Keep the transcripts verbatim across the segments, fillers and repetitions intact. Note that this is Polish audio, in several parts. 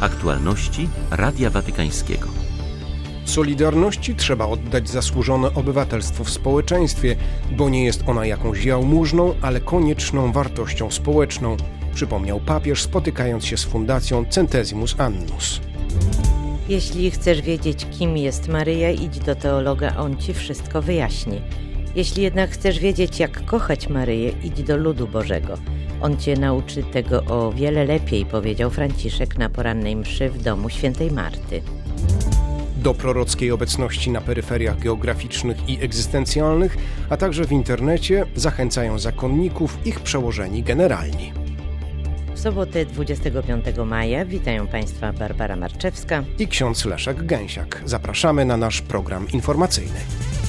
Aktualności Radia Watykańskiego. Solidarności trzeba oddać zasłużone obywatelstwo w społeczeństwie, bo nie jest ona jakąś jałmużną, ale konieczną wartością społeczną, przypomniał papież, spotykając się z fundacją Centesimus Annus. Jeśli chcesz wiedzieć, kim jest Maryja, idź do teologa, on ci wszystko wyjaśni. Jeśli jednak chcesz wiedzieć, jak kochać Maryję, idź do ludu Bożego. On cię nauczy tego o wiele lepiej, powiedział Franciszek na porannej mszy w domu świętej Marty. Do prorockiej obecności na peryferiach geograficznych i egzystencjalnych, a także w internecie zachęcają zakonników ich przełożeni generalni. W sobotę dwudziestego piątego maja witają Państwa Barbara Marczewska i ksiądz Leszek Gęsiak. Zapraszamy na nasz program informacyjny.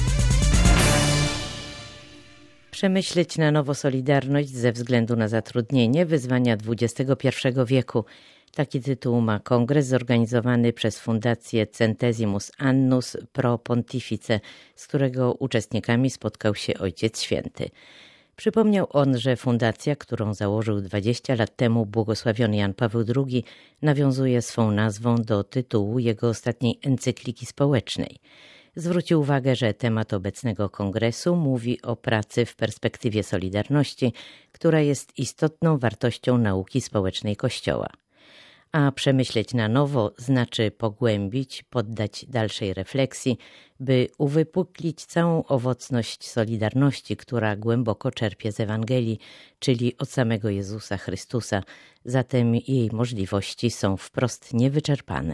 Przemyśleć na nowo solidarność ze względu na zatrudnienie, wyzwania dwudziestego pierwszego wieku. Taki tytuł ma kongres zorganizowany przez Fundację Centesimus Annus Pro Pontifice, z którego uczestnikami spotkał się Ojciec Święty. Przypomniał on, że fundacja, którą założył dwadzieścia lat temu błogosławiony Jan Paweł drugi, nawiązuje swą nazwą do tytułu jego ostatniej encykliki społecznej. Zwrócił uwagę, że temat obecnego kongresu mówi o pracy w perspektywie solidarności, która jest istotną wartością nauki społecznej Kościoła. A przemyśleć na nowo znaczy pogłębić, poddać dalszej refleksji, by uwypuklić całą owocność solidarności, która głęboko czerpie z Ewangelii, czyli od samego Jezusa Chrystusa. Zatem jej możliwości są wprost niewyczerpane.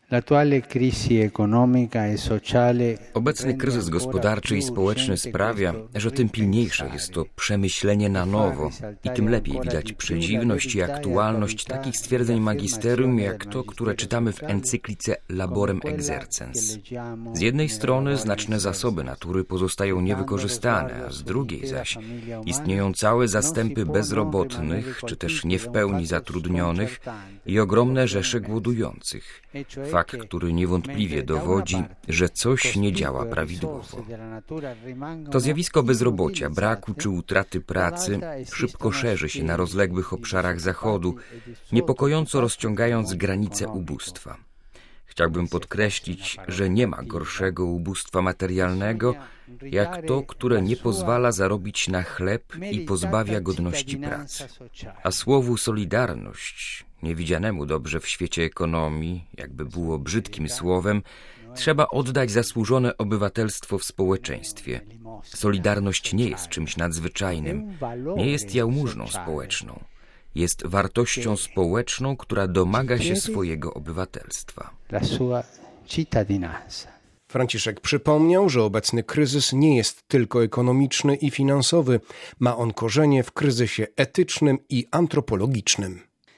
Obecny kryzys gospodarczy i społeczny sprawia, że tym pilniejsze jest to przemyślenie na nowo i tym lepiej widać przedziwność i aktualność takich stwierdzeń magisterium, jak to, które czytamy w encyklice Laborem Exercens. Z jednej strony znaczne zasoby natury pozostają niewykorzystane, a z drugiej zaś istnieją całe zastępy bezrobotnych, czy też nie w pełni zatrudnionych i ogromne rzesze głodujących. Fakt, który niewątpliwie dowodzi, że coś nie działa prawidłowo. To zjawisko bezrobocia, braku czy utraty pracy szybko szerzy się na rozległych obszarach Zachodu, niepokojąco rozciągając granice ubóstwa. Chciałbym podkreślić, że nie ma gorszego ubóstwa materialnego, jak to, które nie pozwala zarobić na chleb i pozbawia godności pracy. A słowu solidarność, niewidzianemu dobrze w świecie ekonomii, jakby było brzydkim słowem, trzeba oddać zasłużone obywatelstwo w społeczeństwie. Solidarność nie jest czymś nadzwyczajnym, nie jest jałmużną społeczną. Jest wartością społeczną, która domaga się swojego obywatelstwa. Franciszek przypomniał, że obecny kryzys nie jest tylko ekonomiczny i finansowy. Ma on korzenie w kryzysie etycznym i antropologicznym.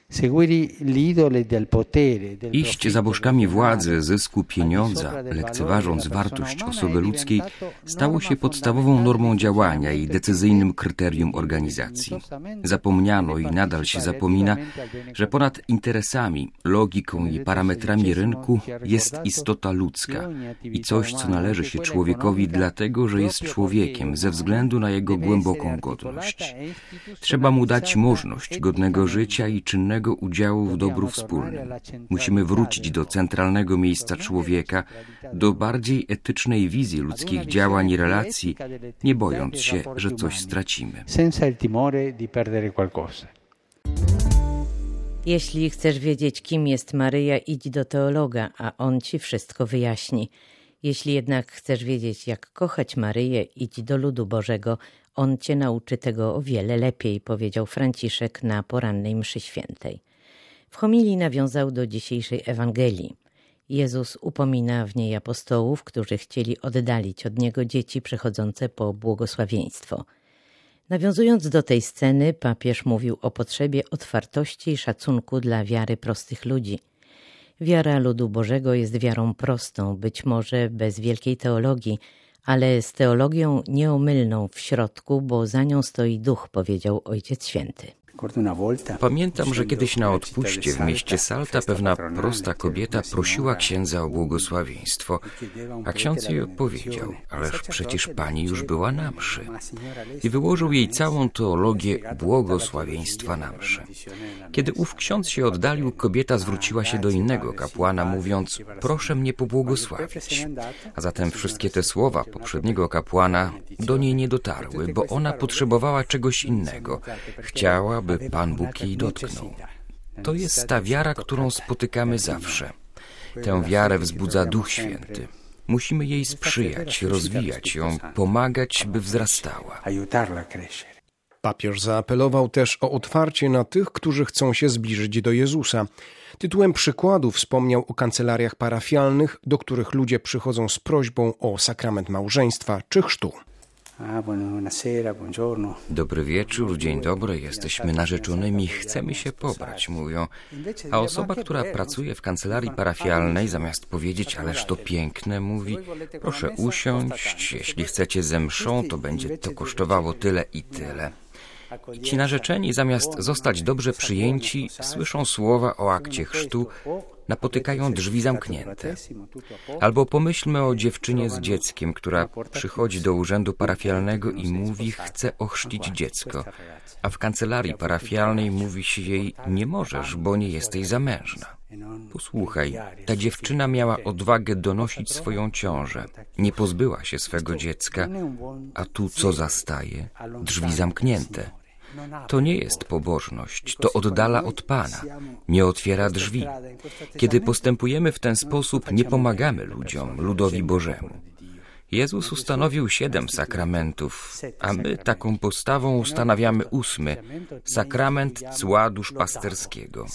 Iść za bożkami władzy, zysku, pieniądza, lekceważąc wartość osoby ludzkiej, stało się podstawową normą działania i decyzyjnym kryterium organizacji. Zapomniano i nadal się zapomina, że ponad interesami, logiką i parametrami rynku jest istota ludzka i coś, co należy się człowiekowi dlatego, że jest człowiekiem ze względu na jego głęboką godność. Trzeba mu dać możliwość godnego życia i czynnego udziału w dobru wspólnym. Musimy wrócić do centralnego miejsca człowieka, do bardziej etycznej wizji ludzkich działań i relacji, nie bojąc się, że coś stracimy. Jeśli chcesz wiedzieć, kim jest Maryja, idź do teologa, a on ci wszystko wyjaśni. Jeśli jednak chcesz wiedzieć, jak kochać Maryję, idź do ludu Bożego. On cię nauczy tego o wiele lepiej, powiedział Franciszek na porannej mszy świętej. W homilii nawiązał do dzisiejszej Ewangelii. Jezus upomina w niej apostołów, którzy chcieli oddalić od Niego dzieci przechodzące po błogosławieństwo. Nawiązując do tej sceny, papież mówił o potrzebie otwartości i szacunku dla wiary prostych ludzi. Wiara ludu Bożego jest wiarą prostą, być może bez wielkiej teologii, ale z teologią nieomylną w środku, bo za nią stoi Duch, powiedział Ojciec Święty. Pamiętam, że kiedyś na odpuście w mieście Salta pewna prosta kobieta prosiła księdza o błogosławieństwo, a ksiądz jej odpowiedział: ależ przecież pani już była na mszy. I wyłożył jej całą teologię błogosławieństwa na mszy. Kiedy ów ksiądz się oddalił, kobieta zwróciła się do innego kapłana, mówiąc: proszę mnie pobłogosławić. A zatem wszystkie te słowa poprzedniego kapłana do niej nie dotarły, bo ona potrzebowała czegoś innego. Chciała, by Pan Bóg jej dotknął. To jest ta wiara, którą spotykamy zawsze. Tę wiarę wzbudza Duch Święty. Musimy jej sprzyjać, rozwijać ją, pomagać, by wzrastała. Papież zaapelował też o otwarcie na tych, którzy chcą się zbliżyć do Jezusa. Tytułem przykładu wspomniał o kancelariach parafialnych, do których ludzie przychodzą z prośbą o sakrament małżeństwa czy chrztu. Dobry wieczór, dzień dobry, jesteśmy narzeczonymi, chcemy się pobrać, mówią. A osoba, która pracuje w kancelarii parafialnej, zamiast powiedzieć: ależ to piękne, mówi: proszę usiąść, jeśli chcecie ze mszą, to będzie to kosztowało tyle i tyle. I ci narzeczeni, zamiast zostać dobrze przyjęci, słyszą słowa o akcie chrztu, napotykają drzwi zamknięte. Albo pomyślmy o dziewczynie z dzieckiem, która przychodzi do urzędu parafialnego i mówi: chcę ochrzcić dziecko, a w kancelarii parafialnej mówi się jej: nie możesz, bo nie jesteś zamężna. Posłuchaj, ta dziewczyna miała odwagę donosić swoją ciążę, nie pozbyła się swego dziecka, a tu co zastaje? Drzwi zamknięte. To nie jest pobożność, to oddala od Pana, nie otwiera drzwi. Kiedy postępujemy w ten sposób, nie pomagamy ludziom, ludowi Bożemu. Jezus ustanowił siedem sakramentów, a my taką postawą ustanawiamy ósmy, sakrament cła duszpasterskiego.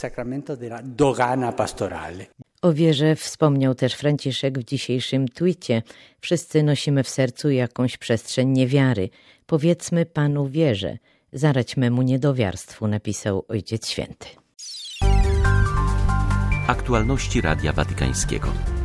O wierze wspomniał też Franciszek w dzisiejszym twicie. Wszyscy nosimy w sercu jakąś przestrzeń niewiary. Powiedzmy Panu wierzę. Zarać memu niedowiarstwu, napisał Ojciec Święty. Aktualności Radia Watykańskiego.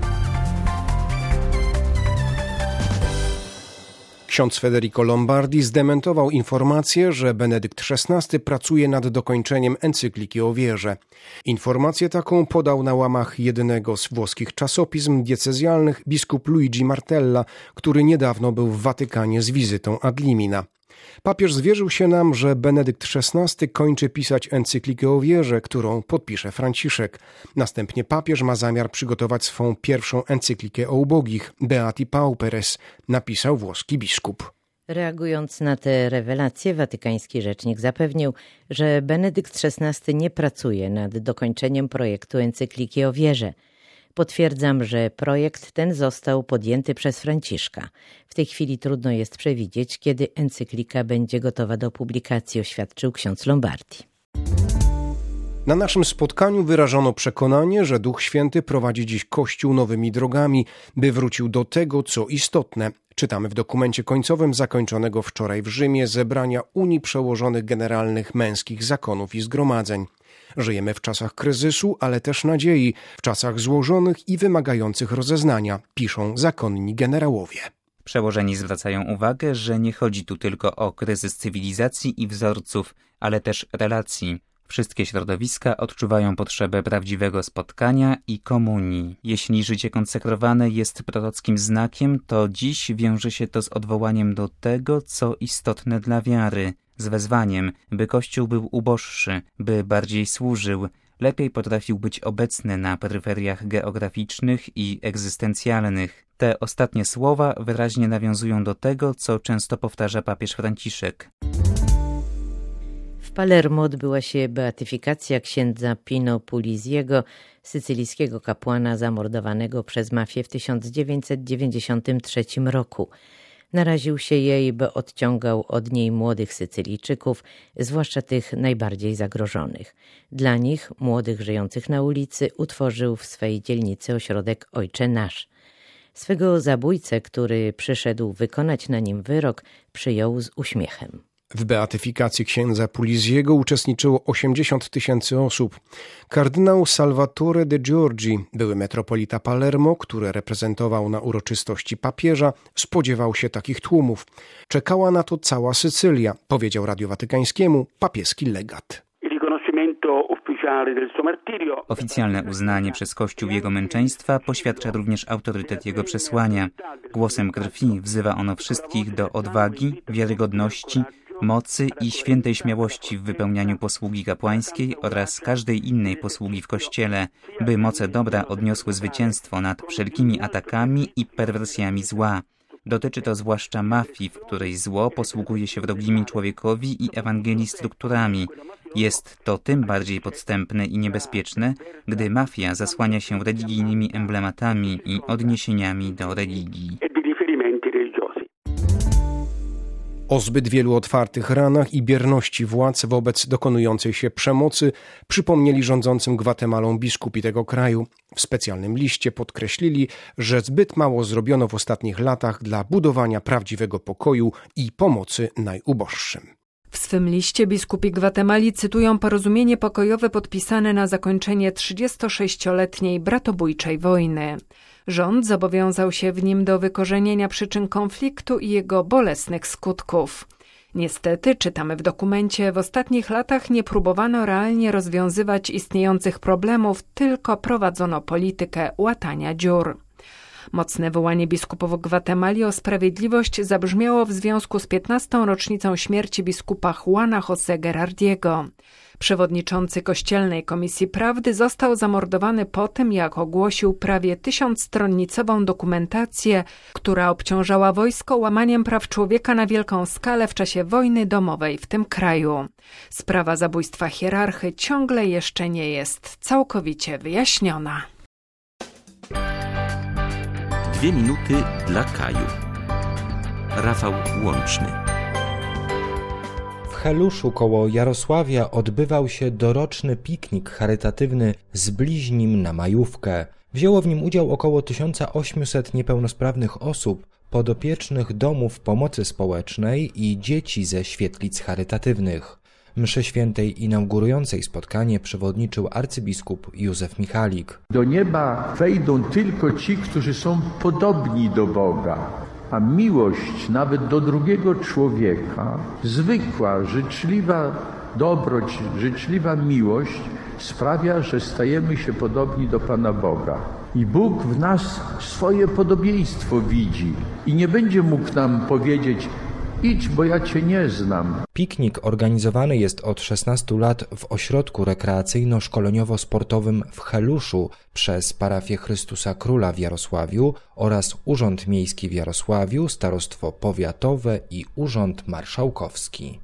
Ksiądz Federico Lombardi zdementował informację, że Benedykt szesnasty pracuje nad dokończeniem encykliki o wierze. Informację taką podał na łamach jednego z włoskich czasopism diecezjalnych biskup Luigi Martella, który niedawno był w Watykanie z wizytą ad limina. Papież zwierzył się nam, że Benedykt szesnasty kończy pisać encyklikę o wierze, którą podpisze Franciszek. Następnie papież ma zamiar przygotować swą pierwszą encyklikę o ubogich, Beati Pauperes, napisał włoski biskup. Reagując na te rewelacje, watykański rzecznik zapewnił, że Benedykt szesnasty nie pracuje nad dokończeniem projektu encykliki o wierze. Potwierdzam, że projekt ten został podjęty przez Franciszka. W tej chwili trudno jest przewidzieć, kiedy encyklika będzie gotowa do publikacji, oświadczył ksiądz Lombardi. Na naszym spotkaniu wyrażono przekonanie, że Duch Święty prowadzi dziś Kościół nowymi drogami, by wrócił do tego, co istotne. Czytamy w dokumencie końcowym zakończonego wczoraj w Rzymie zebrania Unii Przełożonych Generalnych Męskich Zakonów i Zgromadzeń. Żyjemy w czasach kryzysu, ale też nadziei, w czasach złożonych i wymagających rozeznania, piszą zakonni generałowie. Przełożeni zwracają uwagę, że nie chodzi tu tylko o kryzys cywilizacji i wzorców, ale też relacji. Wszystkie środowiska odczuwają potrzebę prawdziwego spotkania i komunii. Jeśli życie konsekrowane jest prorockim znakiem, to dziś wiąże się to z odwołaniem do tego, co istotne dla wiary, z wezwaniem, by Kościół był uboższy, by bardziej służył, lepiej potrafił być obecny na peryferiach geograficznych i egzystencjalnych. Te ostatnie słowa wyraźnie nawiązują do tego, co często powtarza papież Franciszek. W Palermo odbyła się beatyfikacja księdza Pino Puglisiego, sycylijskiego kapłana zamordowanego przez mafię w tysiąc dziewięćset dziewięćdziesiątym trzecim roku. Naraził się jej, bo odciągał od niej młodych Sycylijczyków, zwłaszcza tych najbardziej zagrożonych. Dla nich, młodych żyjących na ulicy, utworzył w swej dzielnicy ośrodek Ojcze Nasz. Swego zabójcę, który przyszedł wykonać na nim wyrok, przyjął z uśmiechem. W beatyfikacji księdza Puliziego uczestniczyło osiemdziesiąt tysięcy osób. Kardynał Salvatore de Giorgi, były metropolita Palermo, który reprezentował na uroczystości papieża, spodziewał się takich tłumów. Czekała na to cała Sycylia, powiedział Radiu Watykańskiemu papieski legat. Oficjalne uznanie przez Kościół jego męczeństwa poświadcza również autorytet jego przesłania. Głosem krwi wzywa ono wszystkich do odwagi, wiarygodności, mocy i świętej śmiałości w wypełnianiu posługi kapłańskiej oraz każdej innej posługi w Kościele, by moce dobra odniosły zwycięstwo nad wszelkimi atakami i perwersjami zła. Dotyczy to zwłaszcza mafii, w której zło posługuje się wrogimi człowiekowi i Ewangelii strukturami. Jest to tym bardziej podstępne i niebezpieczne, gdy mafia zasłania się religijnymi emblematami i odniesieniami do religii. O zbyt wielu otwartych ranach i bierności władz wobec dokonującej się przemocy przypomnieli rządzącym Gwatemalą biskupi tego kraju. W specjalnym liście podkreślili, że zbyt mało zrobiono w ostatnich latach dla budowania prawdziwego pokoju i pomocy najuboższym. W swym liście biskupi Gwatemali cytują porozumienie pokojowe podpisane na zakończenie trzydziestosześcioletniej bratobójczej wojny. Rząd zobowiązał się w nim do wykorzenienia przyczyn konfliktu i jego bolesnych skutków. Niestety, czytamy w dokumencie, w ostatnich latach nie próbowano realnie rozwiązywać istniejących problemów, tylko prowadzono politykę łatania dziur. Mocne wołanie biskupów Gwatemali o sprawiedliwość zabrzmiało w związku z piętnastą rocznicą śmierci biskupa Juana José Gerardiego. Przewodniczący Kościelnej Komisji Prawdy został zamordowany po tym, jak ogłosił prawie tysiącstronnicową dokumentację, która obciążała wojsko łamaniem praw człowieka na wielką skalę w czasie wojny domowej w tym kraju. Sprawa zabójstwa hierarchy ciągle jeszcze nie jest całkowicie wyjaśniona. Dwie minuty dla Kaju. Rafał Łączny. W Heluszu koło Jarosławia odbywał się doroczny piknik charytatywny z bliźnim na majówkę. Wzięło w nim udział około tysiąc osiemset niepełnosprawnych osób, podopiecznych domów pomocy społecznej i dzieci ze świetlic charytatywnych. Mszy świętej inaugurującej spotkanie przewodniczył arcybiskup Józef Michalik. Do nieba wejdą tylko ci, którzy są podobni do Boga, a miłość nawet do drugiego człowieka, zwykła, życzliwa dobroć, życzliwa miłość sprawia, że stajemy się podobni do Pana Boga. I Bóg w nas swoje podobieństwo widzi i nie będzie mógł nam powiedzieć: idź, bo ja cię nie znam. Piknik organizowany jest od szesnastu lat w ośrodku rekreacyjno-szkoleniowo-sportowym w Heluszu przez parafię Chrystusa Króla w Jarosławiu oraz Urząd Miejski w Jarosławiu, Starostwo Powiatowe i Urząd Marszałkowski.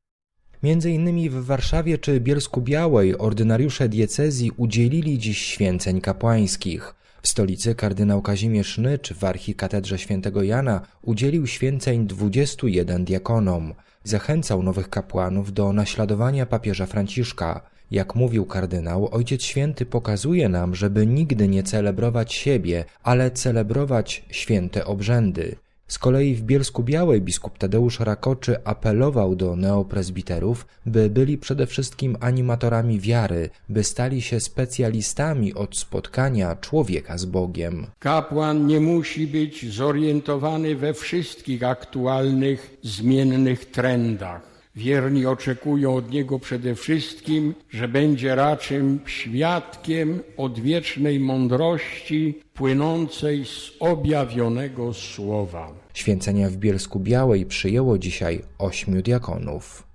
Między innymi w Warszawie czy Bielsku-Białej ordynariusze diecezji udzielili dziś święceń kapłańskich. W stolicy kardynał Kazimierz Nycz w archikatedrze świętego Jana udzielił święceń dwudziestu jeden diakonom. Zachęcał nowych kapłanów do naśladowania papieża Franciszka. Jak mówił kardynał, Ojciec Święty pokazuje nam, żeby nigdy nie celebrować siebie, ale celebrować święte obrzędy. Z kolei w Bielsku-Białej biskup Tadeusz Rakoczy apelował do neopresbiterów, by byli przede wszystkim animatorami wiary, by stali się specjalistami od spotkania człowieka z Bogiem. Kapłan nie musi być zorientowany we wszystkich aktualnych, zmiennych trendach. Wierni oczekują od niego przede wszystkim, że będzie raczym świadkiem odwiecznej mądrości płynącej z objawionego słowa. Święcenia w Bielsku-Białej przyjęło dzisiaj ośmiu diakonów.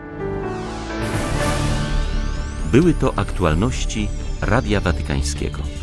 Były to aktualności Radia Watykańskiego.